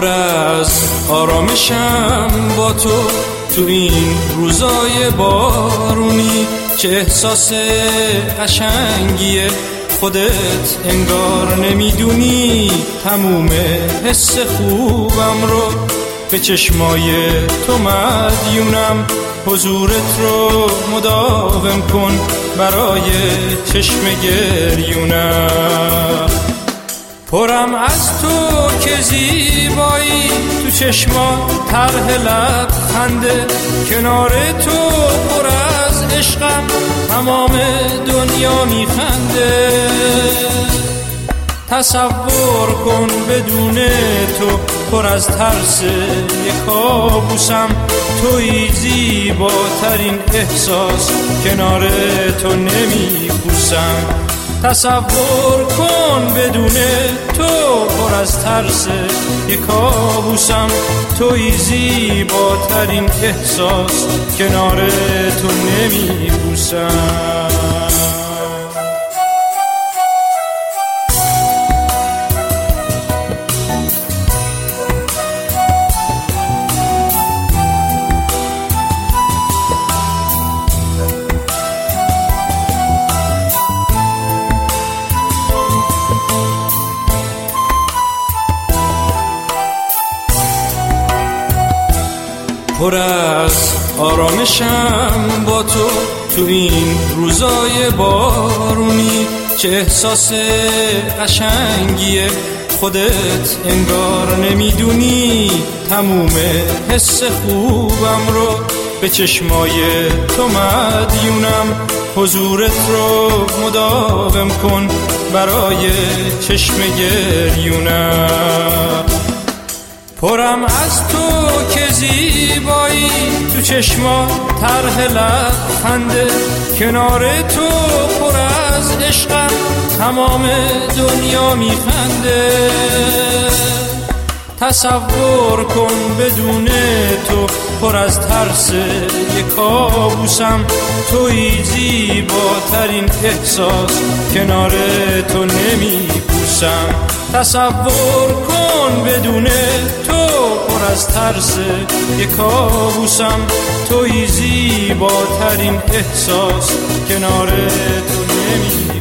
پر از آرامشم با تو این روزای بارونی، چه احساس قشنگیه خودت انگار نمیدونی. تموم حس خوبم رو به چشمای تو مدیونم، حضورت رو مداوم کن برای چشم گریونم. پرم از تو که زیبایی، تو چشما طرح لبخنده، کنار تو پر از عشقم تمام دنیا میخنده. تصور کن بدون تو پر از ترس یک کابوسم، توی زیباترین احساس کنار تو نمیپوسم. تصور کن بدون تو پر از ترس یک کابوسم، توی زیباترین احساس کنار تو نمیپوسم. پر از آرامشم با تو این روزای بارونی، چه احساس قشنگیه خودت انگار نمیدونی. تموم حس خوبم رو به چشمای تو مدیونم، حضورت رو مداوم کن برای چشم گریونم. پرم از تو که زیبایی، تو چشما طرح لبخنده، کنار تو پر از عشقم تمام دنیا میخنده. تصور کن بدون تو پر از ترس یک کابوسم، توی زیباترین احساس کنار تو نمیپوسم. تصور کن بدون تو پر از ترس یک کابوسم، توی زیباترین احساس کنار تو نمیپوسم.